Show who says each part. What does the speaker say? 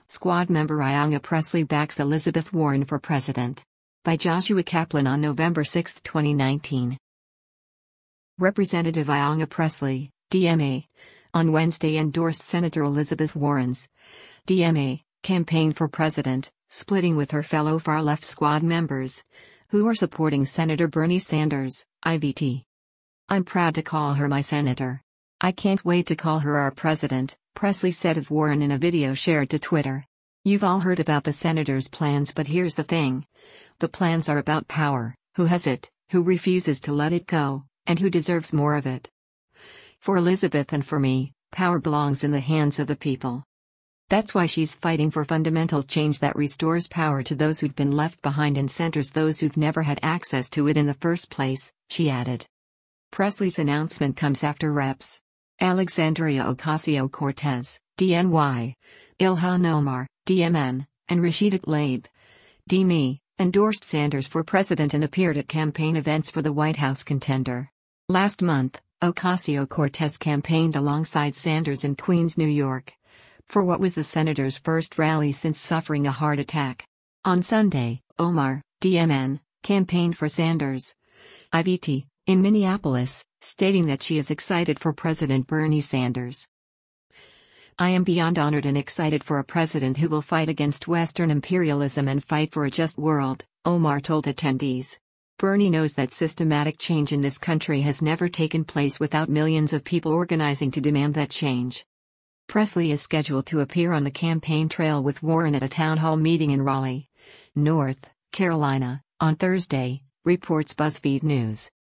Speaker 1: Squad member Ayanna Pressley backs Elizabeth Warren for president. By Joshua Kaplan on November 6, 2019. Representative Ayanna Pressley, DMA, on Wednesday endorsed Senator Elizabeth Warren's DMA campaign for president, splitting with her fellow far-left Squad members, who are supporting Senator Bernie Sanders, IVT. "I'm proud to call her my senator. I can't wait to call her our president," Pressley said of Warren in a video shared to Twitter. "You've all heard about the senator's plans, but here's the thing. The plans are about power, who has it, who refuses to let it go, and who deserves more of it. For Elizabeth and for me, power belongs in the hands of the people. That's why she's fighting for fundamental change that restores power to those who've been left behind and centers those who've never had access to it in the first place," she added. Pressley's announcement comes after Reps. Alexandria Ocasio-Cortez, DNY, Ilhan Omar, DMN, and Rashida Tlaib, DME, endorsed Sanders for president and appeared at campaign events for the White House contender. Last month, Ocasio-Cortez campaigned alongside Sanders in Queens, New York, for what was the senator's first rally since suffering a heart attack. On Sunday, Omar, DMN, campaigned for Sanders, IVT, in Minneapolis, stating that she is excited for President Bernie Sanders. "I am beyond honored and excited for a president who will fight against Western imperialism and fight for a just world," Omar told attendees. "Bernie knows that systematic change in this country has never taken place without millions of people organizing to demand that change." Pressley is scheduled to appear on the campaign trail with Warren at a town hall meeting in Raleigh, North Carolina, on Thursday, reports BuzzFeed News.